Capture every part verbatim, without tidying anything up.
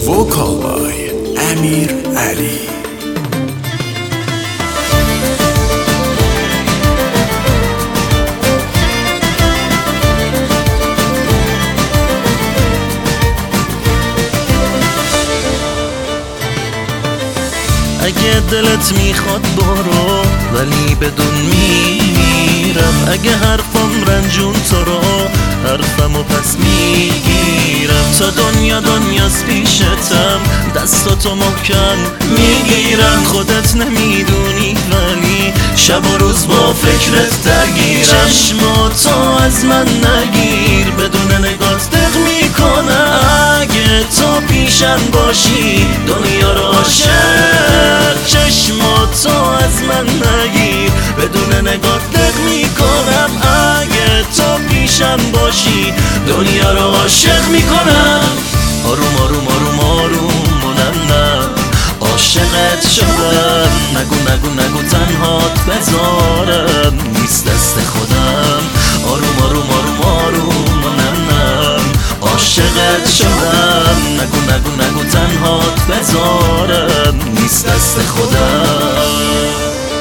Vocal by Amir Ali. اگه دلت میخواد برو، ولی بدون میمیرم. اگه حرفم رنجون تو رو، حرفمو پس میگیرم. تا دنیا دنیاست پیشتم، دستاتو محکم میگیرم. خودت نمیدونی ولی شب و روز با فکرت درگیرم. چشماتو از من نگیر، بدون نگات دق میکنم. اگه تو پیشم باشی دنیا رو عاشق. چشماتو از من نگیر، بدون نگات دق میکنم. اگه تو پیشم باشی دنیا رو عاشق میکنم. آروم آروم آروم آروم منم نه عاشقت شدم. نگو نگو نگو تنهات بذارم، نیست دست خودم. آروم آروم آروم آروم منم نه عاشقت شدم. نگو نگو نگو تنهات بذارم، نیست دست خودم.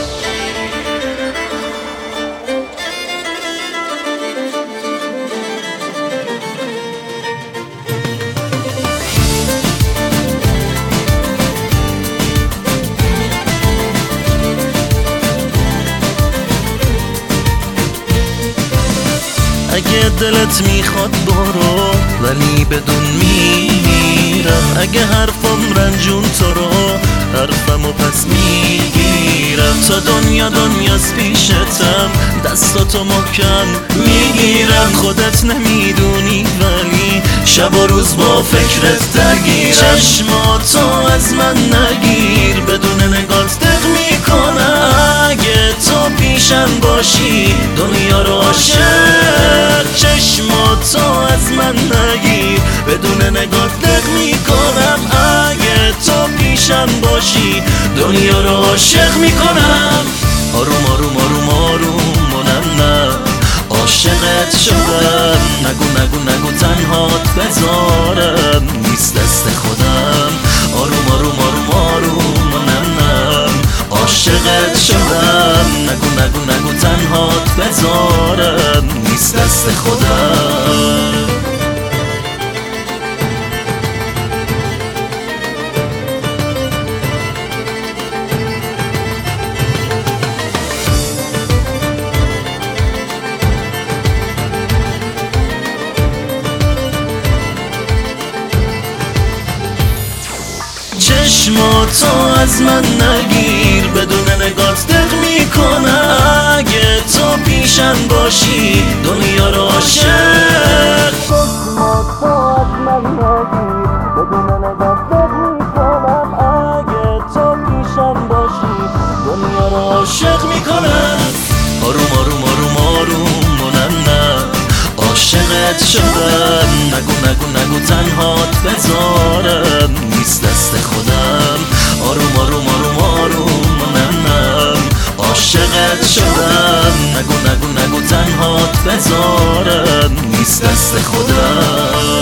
اگه دلت میخواد برو، ولی بدون میمیرم. اگه حرفم رنجون تو رو، حرفمو پس میگیرم. تا دنیا دنیاست پیشتم، دستاتو محکم میگیرم. خودت نمیدونی ولی شب و روز با فکرت درگیرم. چشماتو از من نگیر، بدون نگات دق میکنم. اگه تو پیشم باشی دنیا رو عاشق. چشماتو از من نگیر، بدون نگات دق میکنم. اگه تو پیشم باشی دنیا رو عاشق میکنم. آروم آروم آروم آروم منم نه عاشقت شدم. نگو نگو نگو تنهات بذارم، نیست دست خودم. آروم آروم آروم آروم منم نه عاشقت شدم. نگو نگو نگو تنهات بذارم، نیست دست خودم. چشماتو از من نگیر، بدون نگات دق میکنم. اگه تو پیشم باشی دنیا رو عاشق. چشماتو از من نگیر، بدون نگات دق میکنم. اگه تو پیشم باشی دنیا رو عاشق میکنم. آروم آروم آروم آروم منم نه عاشقت شدم. نگو نگو نگو تنهات بذارم، نیست دست خودم. آروم آروم آروم آروم منم نه عاشقت شدم. نگو نگو نگو تنهات بذارم، نیست دست خودم.